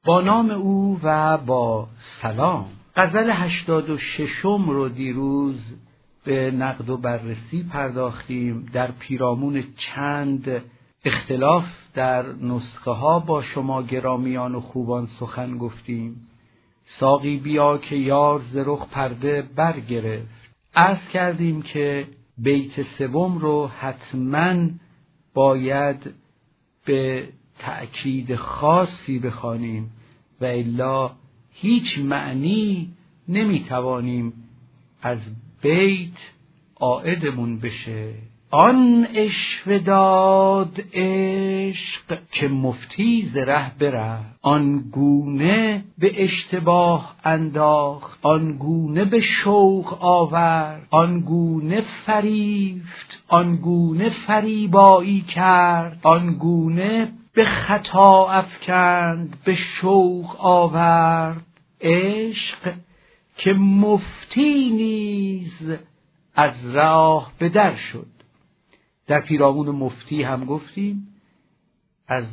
با نام او و با سلام. غزل 86 رو دیروز به نقد و بررسی پرداختیم. در پیرامون چند اختلاف در نسخه ها با شما گرامیان و خوبان سخن گفتیم. ساقی بیا که یار ز رخ پرده برگرفت. عرض کردیم که بیت سوم رو حتماً باید به تأکید خاصی بخوانیم و الا هیچ معنی نمیتوانیم از بیت عائدمون بشه. آن عشوه داد عشق که مفتی ز ره برفت، آن گونه به اشتباه انداخت، آن گونه به شوق آورد، آن گونه فریفت، آن گونه فریبایی کرد، آن گونه به خطا افکند، به شوق آورد. عشق که مفتی نیز از راه به در شد. در پیرامون مفتی هم گفتیم از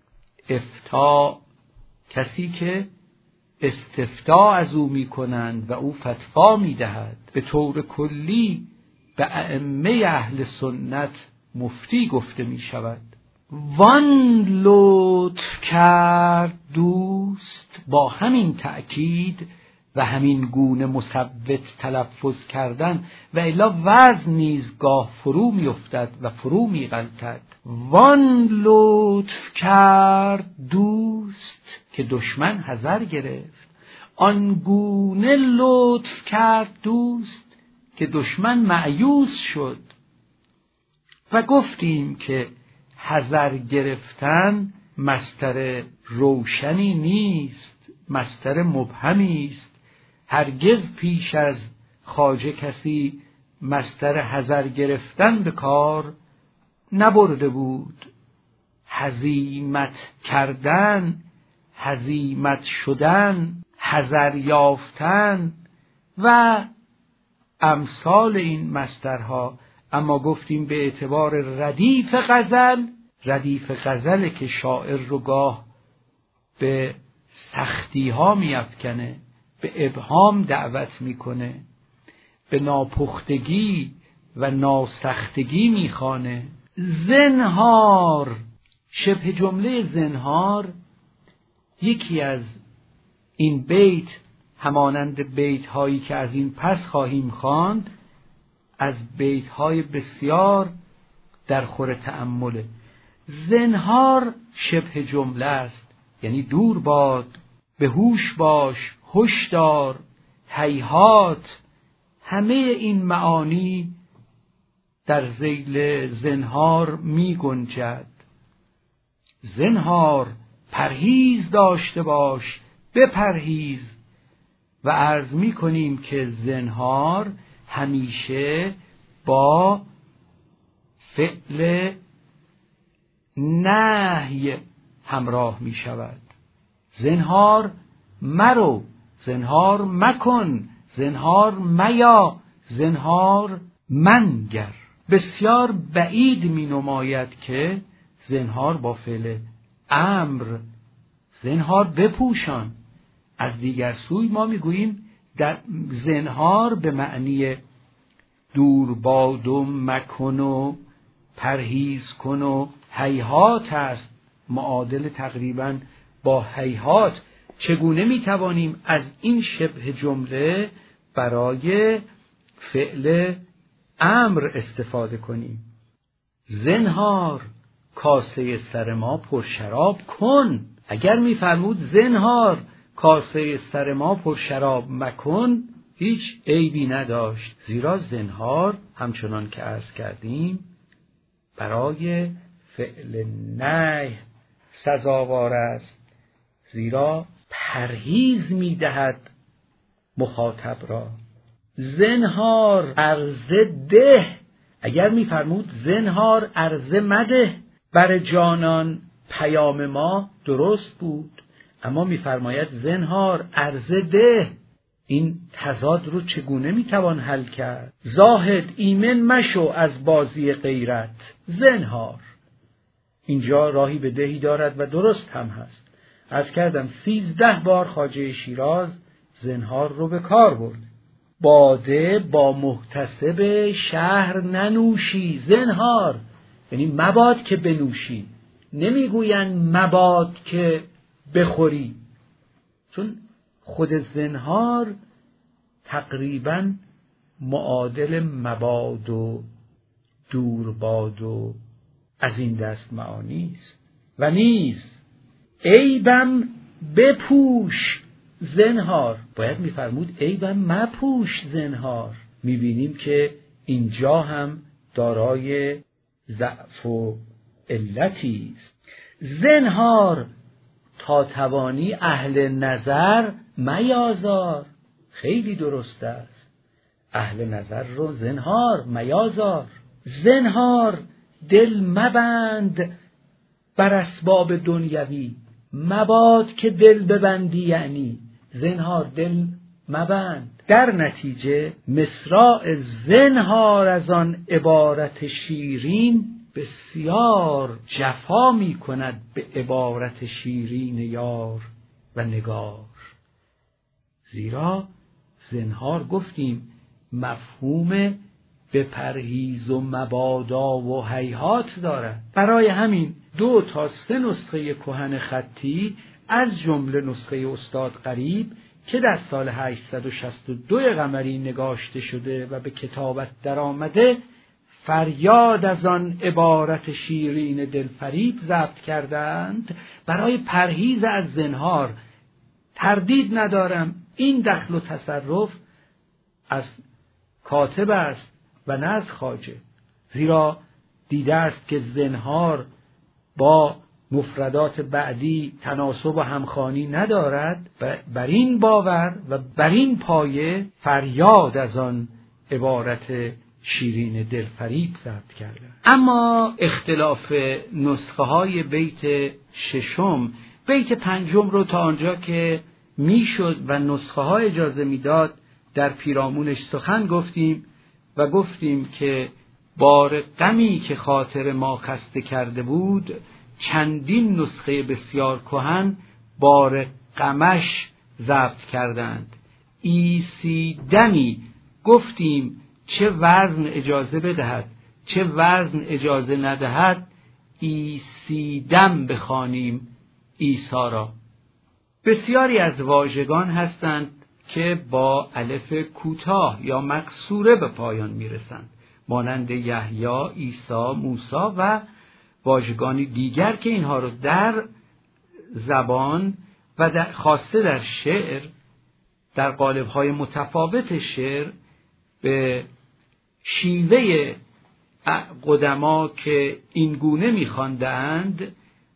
افتاء کسی که استفتاء از او می کنند و او فتوا می دهد. به طور کلی به ائمه اهل سنت مفتی گفته می شود. وان لطف کرد دوست، با همین تأکید و همین گونه مثبت تلفظ کردن و الا وزن نیز گاه فرو می افتد و فرو می غلطد. وان لطف کرد دوست که دشمن حذر گرفت، آن گونه لطف کرد دوست که دشمن مأیوس شد. و گفتیم که حذر گرفتن مصدر روشنی نیست، مصدر مبهمی است. هرگز پیش از خواجه کسی مصدر حذر گرفتن به کار نبرده بود. هزیمت کردن، هزیمت شدن، حذر یافتن و امثال این مصدرها. اما گفتیم به اعتبار ردیف غزل، ردیف غزل که شاعر رو گاه به سختی ها می افکنه، به ابهام دعوت میکنه، به ناپختگی و ناسختگی میخوانه. زنهار، شبه جمله زنهار یکی از این بیت همانند بیت هایی که از این پس خواهیم خواند از بیت های بسیار در خور تأمله. زنهار شبه جمله است، یعنی دور باد، به هوش باش، هشدار، هیهات. همه این معانی در ذیل زنهار می گنجد. زنهار پرهیز داشته باش، بپرهیز. و عرض می کنیم که زنهار همیشه با فعل نهی همراه می شود. زنهار مرو، زنهار مکن، زنهار میا، زنهار منگر. بسیار بعید می نماید که زنهار با فعل امر، زنهار بپوشان. از دیگر سوی ما می گوییم در زنهار به معنی دور باد و مکن و پرهیز کن و هیهات است، معادل تقریبا با هیهات. چگونه می توانیم از این شبه جمله برای فعل امر استفاده کنیم؟ زنهار کاسه سر ما پر شراب کن. اگر می فرمود زنهار کاسه سر ما پر شراب مکن، هیچ عیبی نداشت، زیرا زنهار همچنان که عرض کردیم برای فعل نهی سزاوار است، زیرا پرهیز می دهد مخاطب را. زنهار عرضه ده، اگر می فرمود زنهار عرضه مده بر جانان، پیام ما درست بود. اما می فرماید زنهار عرضه ده. این تضاد رو چگونه می توان حل کرد؟ زاهد ایمن مشو از بازی غیرت، زنهار. اینجا راهی به دهی دارد و درست هم هست. عرض کردم 13 بار خواجه شیراز زنهار رو به کار برد. باده با محتسب شهر ننوشی، زنهار یعنی مباد که بنوشی، نمیگوین مباد که بخوری، چون خود زنهار تقریبا معادل مباد و دورباد و از این دست معانی است. و نیز عیبم بپوش زنهار، باید میفرمود عیبم مپوش زنهار. میبینیم که اینجا هم دارای ضعف و علتی است. زنهار تا توانی اهل نظر میازار، خیلی درست است، اهل نظر رو زنهار میازار. زنهار دل مبند بر اسباب دنیوی، مباد که دل ببندی، یعنی زنهار دل مبند. در نتیجه مصراع زنهار از آن عبارت شیرین بسیار جفا می کند به عبارت شیرین یار و نگار. زیرا زنهار گفتیم مفهوم به پرهیز و مبادا و هیهات دارد. برای همین 2 تا 3 نسخه کهن خطی از جمله نسخه استاد غریب که در سال 862 قمری نگاشته شده و به کتابت در آمده، فریاد از آن عبارت شیرین دلفریب ضبط کردند برای پرهیز از زنهار. تردید ندارم این دخل و تصرف از کاتب است و نه از خواجه، زیرا دیده است که زنهار با مفردات بعدی تناسب و همخوانی ندارد و بر این باور و بر این پایه فریاد از آن عبارت شیرین دلفریب ضبط کرده. اما اختلاف نسخه های بیت 6، بیت 5 رو تا آنجا که میشد و نسخه ها اجازه میداد در پیرامونش سخن گفتیم و گفتیم که بار غمی که خاطر ما خسته کرده بود، چندین نسخه بسیار کهن بار غمش ضبط کردند. ایسی دمی گفتیم چه وزن اجازه بدهد چه وزن اجازه ندهد، ایسی دم بخوانیم عیسی را. بسیاری از واژگان هستند که با الف کوتاه یا مکسوره به پایان میرسند، مانند یحیی، عیسی، موسی و واژگانی دیگر که اینها رو در زبان و خاصه در شعر، در قالب‌های متفاوت شعر به شیوه قدما که این گونه می‌خواندند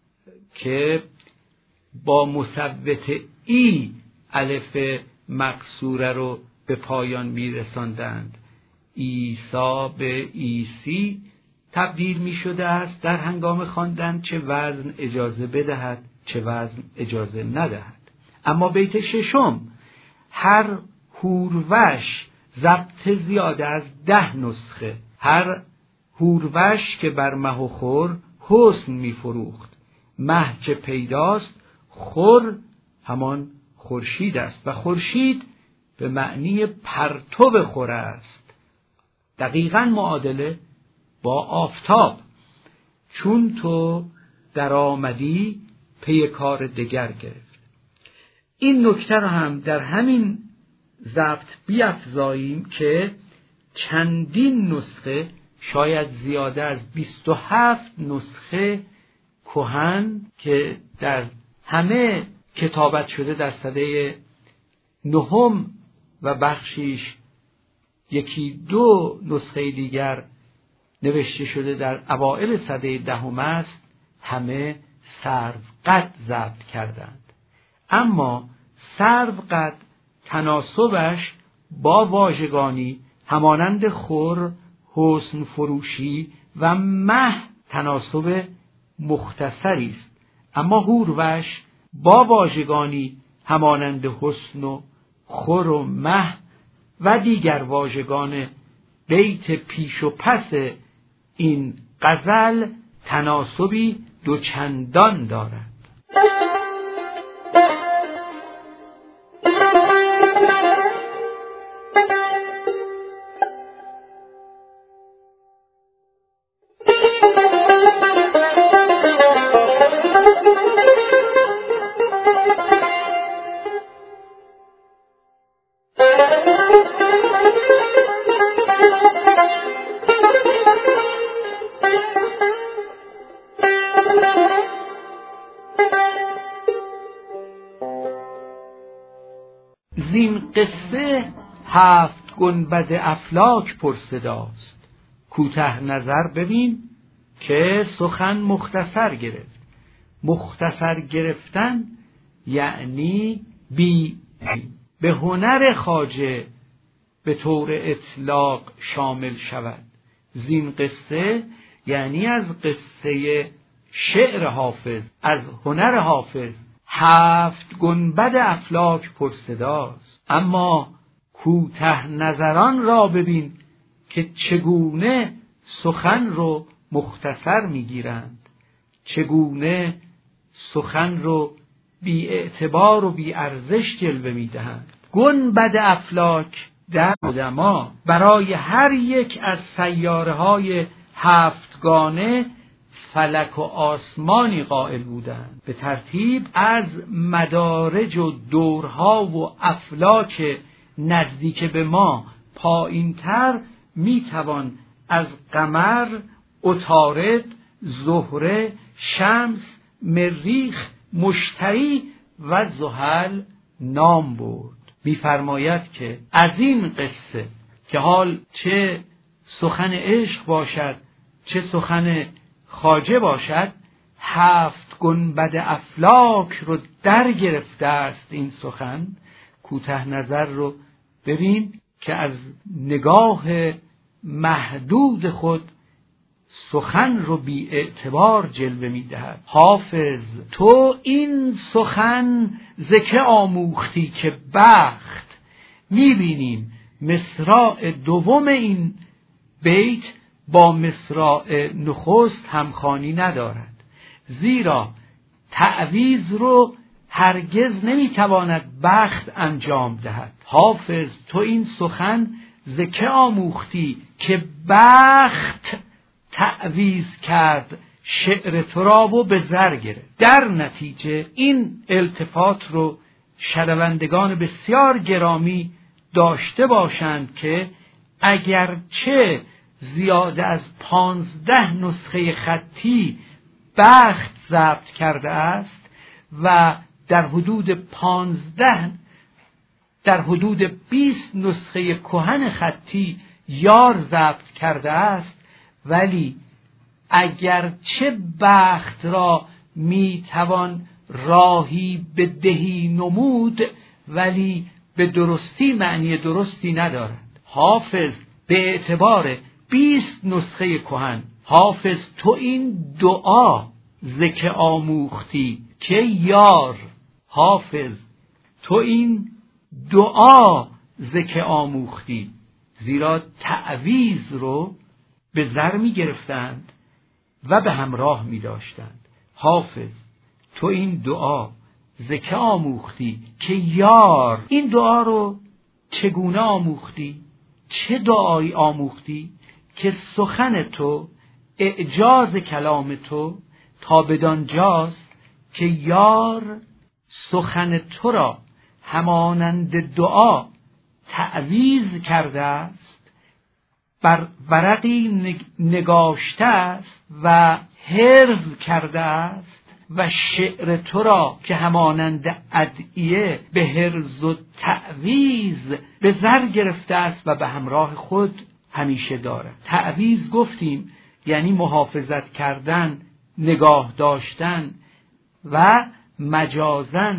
که با مثبت ای الف مکسوره رو به پایان می‌رساندند. عیسی به عیسی تبدیل می‌شده است در هنگام خواندن، چه وزن اجازه بدهد چه وزن اجازه ندهد. اما بیت 6 هر هوروش ضبط زیاده از 10 نسخه، هر هوروش که بر مه و خور حسن می‌فروخت، مه که پیداست خور همان خورشید است و خورشید به معنی پرتو خور است، دقیقاً معادله با آفتاب. چون تو در آمدی پی کار دگر گرفت. این نکته را هم در همین ضبط بیفزاییم که چندین نسخه، شاید زیاده از 27 نسخه کهن که در همه کتابت شده در سده 9 و بخشیش 1-2 نسخه دیگر نوشته شده در اوائل سده 10 است، همه سروقد ضبط کردند. اما سروقد تناسبش با واژگانی همانند خور، حسن فروشی و مه تناسب مختصری است، اما هوروش با واژگانی همانند حسن و خور و مه و دیگر واژگان بیت پیش و پس این غزل تناسبی دوچندان دارد. زین قصه 7 گنبد افلاک پرصداست. کوته نظر ببین که سخن مختصر گرفت. مختصر گرفتن یعنی به هنر خواجه به طور اطلاق شامل شود. زین قصه یعنی از قصه شعر حافظ، از هنر حافظ 7 گنبد افلاک پرصداست. اما کوته نظران را ببین که چگونه سخن رو مختصر میگیرند، چگونه سخن رو بی اعتبار و بی ارزش جلوه میدهند. گنبد افلاک در قدما برای هر یک از سیاره‌های 7گانه فلک و آسمانی قائل بودند. به ترتیب از مدارج و دورها و افلاک نزدیک به ما پایین‌تر میتوان از قمر، عطارد، زهره، شمس، مریخ، مشتری و زحل نام برد. می‌فرماید که از این قصه که حال چه سخن عشق باشد چه سخن خواجه باشد 7 گنبد افلاک رو در گرفته است این سخن. کوته نظر رو ببین که از نگاه محدود خود سخن رو بی اعتبار جلوه می دهد. حافظ تو این سخن ز که آموختی که بخت. می بینیم مصرع دوم این بیت با مصرع نخست همخوانی ندارد، زیرا تعویض رو هرگز نمیتواند بخت انجام دهد. حافظ تو این سخن ز که آموختی که بخت تعویض کرد شعر تو را و به زر گرفت. در نتیجه این التفات رو شنوندگان بسیار گرامی داشته باشند که اگرچه زیاده از 15 نسخه خطی بخت ضبط کرده است و در حدود 20 نسخه کهن خطی یار ضبط کرده است، ولی اگرچه بخت را میتوان راهی به دهی نمود، ولی به درستی معنی درستی ندارد. حافظ به اعتبار 20 نسخه کهن، حافظ تو این دعا ز که آموختی که یار، حافظ تو این دعا ز که آموختی، زیرا تعویض رو به زر می گرفتند و به همراه می داشتند. حافظ تو این دعا ز که آموختی که یار. این دعا رو چگونه آموختی؟ چه دعایی آموختی؟ که سخن تو، اعجاز کلام تو تا بدان جاست که یار سخن تو را همانند دعا تعویض کرده است، بر ورقی نگاشته است و حرف کرده است و شعر تو را که همانند ادعیه به حرز و تعویض به زر گرفته است و به همراه خود همیشه دارد. تعویض گفتیم یعنی محافظت کردن، نگاه داشتن و مجازاً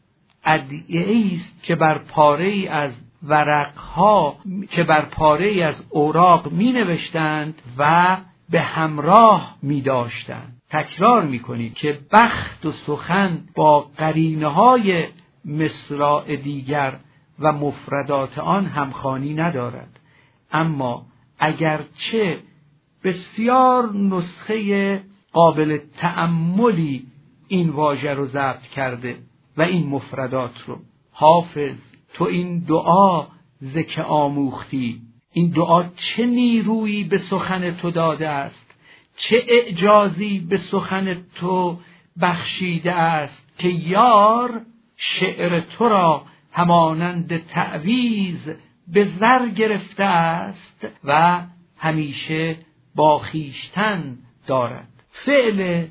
ادعیه است که بر پاره‌ای از ورقها که بر پاره‌ای از اوراق می نوشتند و به همراه می داشتند. تکرار می کنید که بخت و سخن با قرینه‌های مصرع دیگر و مفردات آن همخوانی ندارد. اما اگرچه بسیار نسخه قابل تأملی این واژه رو ضبط کرده و این مفردات رو، حافظ تو این دعا ز که آموختی، این دعا چه نیرویی به سخن تو داده است، چه اعجازی به سخن تو بخشیده است که یار شعر تو را همانند تعویذ به زر گرفته است و همیشه با خویشتن دارد. فعل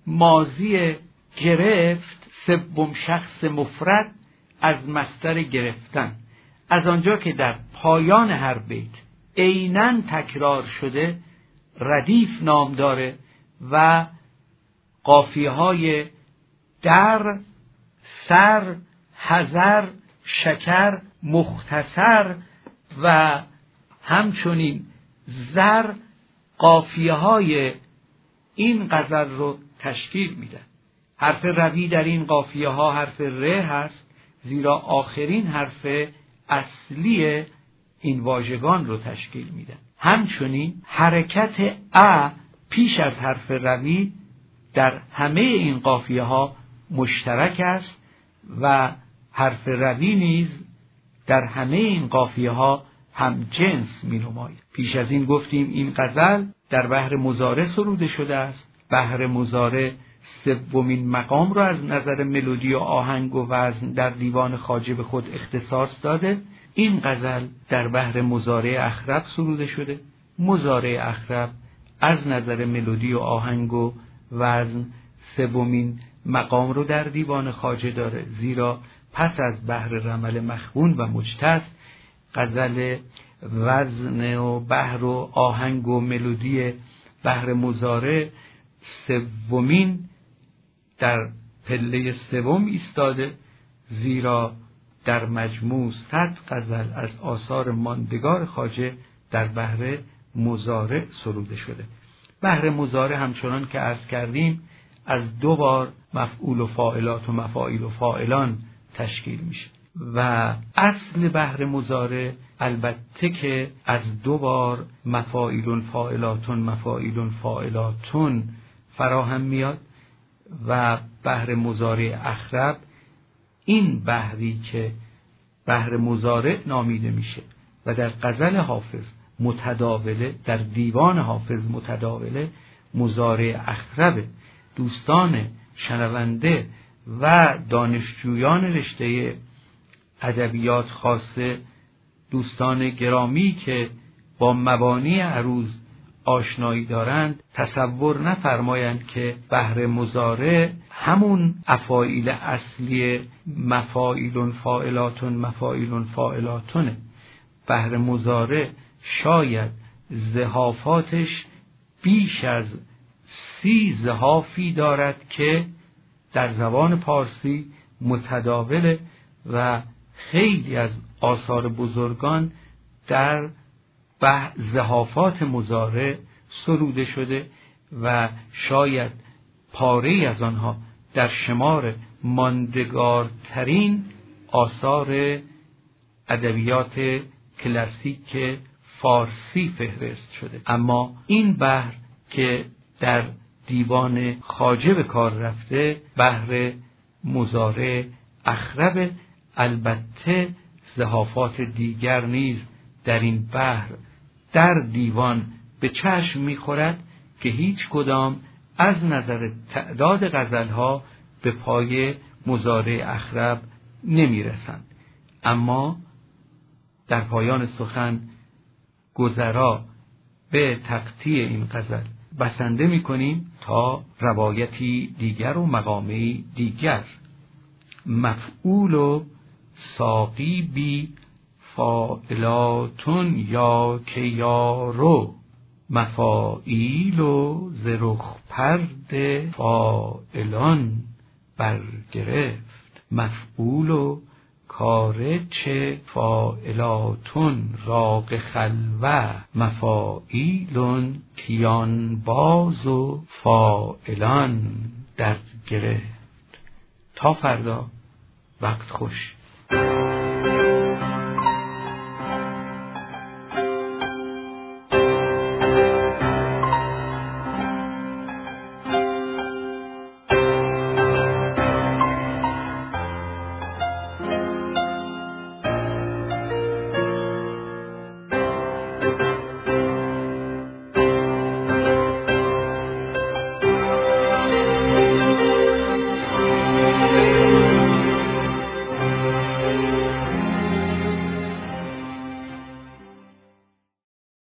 ماضی گرفت سوم شخص مفرد از مصدر گرفتن، از آنجا که در پایان هر بیت عیناً تکرار شده ردیف نام داره و قافیه‌های در، سر، حذر، شکر، مختصر و همچنین زر قافیه‌های این غزل رو تشکیل میدن. حرف روی در این قافیه‌ها حرف ر هست، زیرا آخرین حرف اصلی این واژگان رو تشکیل میدن. همچنین حرکت ا پیش از حرف روی در همه این قافیه‌ها مشترک است و حرف روی نیز در همه این قافیه‌ها هم جنس می‌نماید. پیش از این گفتیم این غزل در بحر مضارع سروده شده است. بحر مضارع سومین مقام را از نظر ملودی و آهنگ و وزن در دیوان خواجه به خود اختصاص داده. این غزل در بحر مضارع اخرب سروده شده. مضارع اخرب از نظر ملودی و آهنگ و وزن سومین مقام رو در دیوان خواجه داره، زیرا پس از بحر رمل مخبون و مجتز غزل وزن و بحر و آهنگ و ملودی بحر مضارع سومین در پله سوم ایستاده، زیرا در مجموع 100 غزل از آثار ماندگار خواجه در بحر مضارع سروده شده. بحر مضارع همچنان که عرض کردیم از 2 بار مفعول و فاعلات و مفاعیل و فاعلان تشکیل میشه و اصل بحر مضارع البته که از 2 بار مفاعیل فاعلاتون مفاعیل فاعلاتون فراهم میاد و بحر مضارع اخرب این بحری که بحر مضارع نامیده میشه و در غزل حافظ متداوله، در دیوان حافظ متداوله مضارع اخربه. دوستان شنونده و دانشجویان رشته ادبیات خاصه دوستان گرامی که با مبانی عروض آشنایی دارند تصور نفرمایند که بحر مضارع همون افاعیل اصلی مفاعیل فاعلاتون مفاعیل فاعلاتونه. بحر مضارع شاید ضحافاتش بیش از 30 ضحافی دارد که در زبان پارسی متداوله و خیلی از آثار بزرگان در ضحافات مضارع سروده شده و شاید پاره از آنها در شمار ماندگارترین آثار ادبیات کلاسیک فارسی فهرست شده. اما این بحر که در دیوان خواجه به کار رفته بحر مضارع اخرب، البته ضحافات دیگر نیز در این بحر در دیوان به چشم می‌خورد که هیچ کدام از نظر تعداد غزلها به پای مضارع اخرب نمی‌رسند. اما در پایان سخن گذرا به تقطیع این غزل بسنده می‌کنیم تا روایتی دیگر و مقامی دیگر. مفعول و ساقی بی فاعلاتون یا که یارو، مفاعیل و زرخ پرد فاعلان برگرفت. مفعول و کار چه فاعلاتون راق خلوه، مفاعیلون کیان باز و فاعلان در گرفت. تا فردا، وقت خوش. شود.